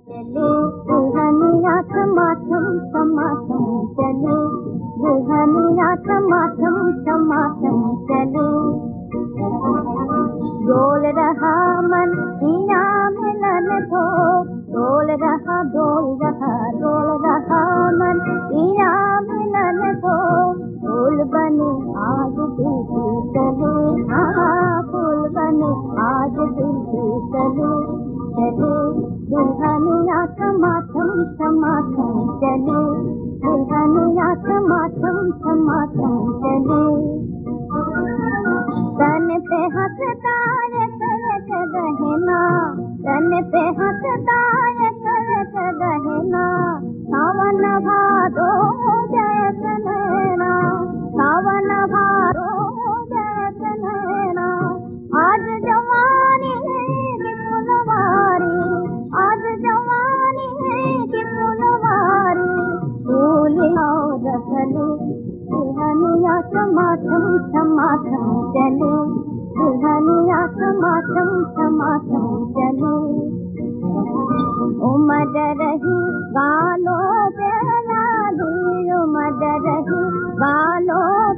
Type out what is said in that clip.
चले दुल्हनिया समाथम समाथम चले, दुल्हनिया समाथम समाथम चले। डोल रहा मन पिया मिलन को, डोल रहा मन पिया मिलन को। फूल बने आज दिल की कली, हाँ फूल बने आज दिल की कली। चले दुल्हनिया समाथम समाथम चले, दुल्हनिया समाथम समाथम चले। तन पे हंसता है करक गहना, तन पे हंसता है करक गहना। सावन भादो जैस नैना, सावन भादो जैस नैना। आज जवानी है कि फुलवारी, आज जवानी है कि फुलवारी। फूल और रखले दुल्हनिया समाथम समाथम चले, दुल्हनिया समाथम समाथम चले। उमड़ रही गालों पे लाली, उमड़ रही गालों